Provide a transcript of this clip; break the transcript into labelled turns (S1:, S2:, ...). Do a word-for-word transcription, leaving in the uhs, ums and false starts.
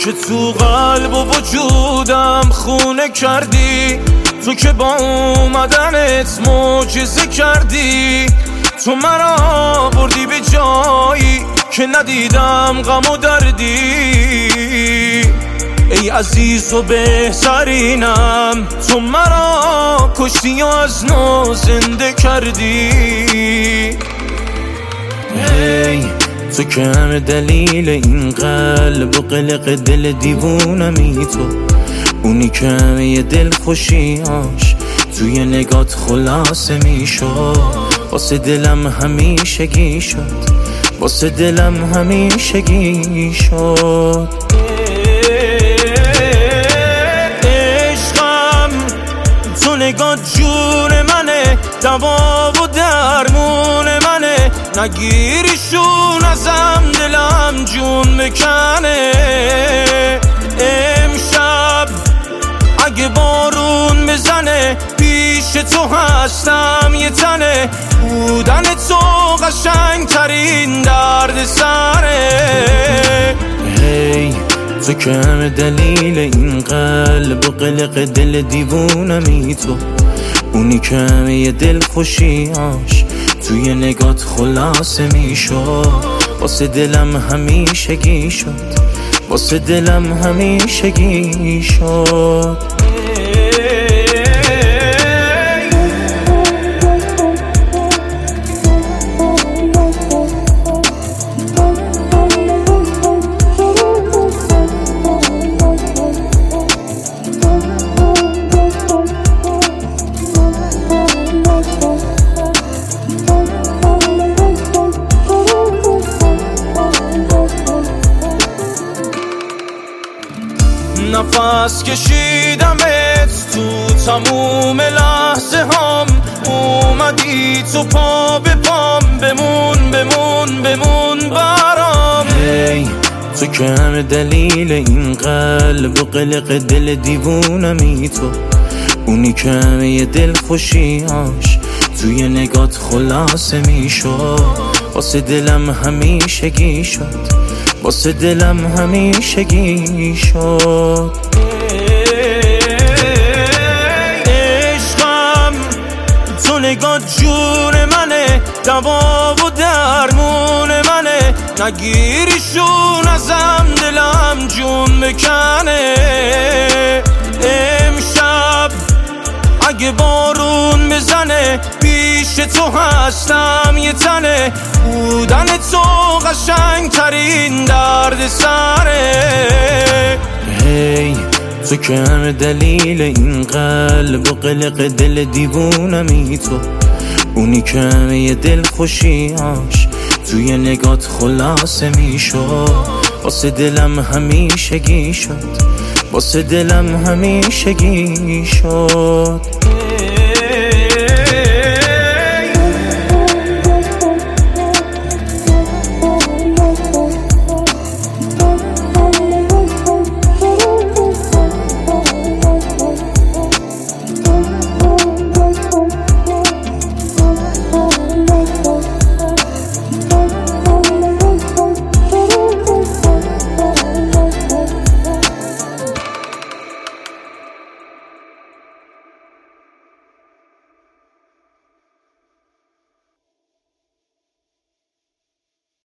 S1: که تو قلب و وجودم خونه کردی، تو که با اومدنت معجزه کردی. تو مرا بردی به جایی که ندیدم غم و دردی. ای عزیز و بهترینم، تو مرا کشتی و از نو زنده کردی. ای تو که همه دلیل این قلب و قلق دل دیوونمی، تو اونی که همه دل خوشیاش توی نگات خلاصه میشد. واسه دلم همیشگی شد، واسه دلم همیشگی شد. عشقم تو نگات جون منه، دوا و درمون منه. نگیریشون ازم دلم جون بکنه. امشب اگه بارون بزنه پیش تو هستم یه تنه. بودن تو قشنگ ترین درد سره. هی تو که همه دلیل این قلب و قلق دل دیوونمی، تو اونی که همه دل خوشیاش توی نگات خلاصه میشد. واسه دلم همیشگی شد، واسه دلم همیشگی شد. نفس کشیدمت تو تموم لحظه هام. اومدی تو پا به پام، بمون بمون بمون برام. هی تو که همه دلیل این قلب و قلق دل دیوونمی، تو اونی که همه دل خوشیاش توی نگات خلاصه میشد. واسه دلم همیشگی شد، واسه دلم همیشگی شد. عشقم تو نگات جون منه، دوا و درمون منه. نگیریشون ازم دلم جون بکنه. امشب اگه بارون بزنه پیش تو هستم یه تنه. بودن تو قشنگ ترین درد سره. هی تو که همه دلیل این قلب و قلق دل دیوونمی، تو اونی که همه دل خوشیاش توی نگات خلاصه میشد. واسه دلم همیشگی شد، واسه دلم همیشگی شد.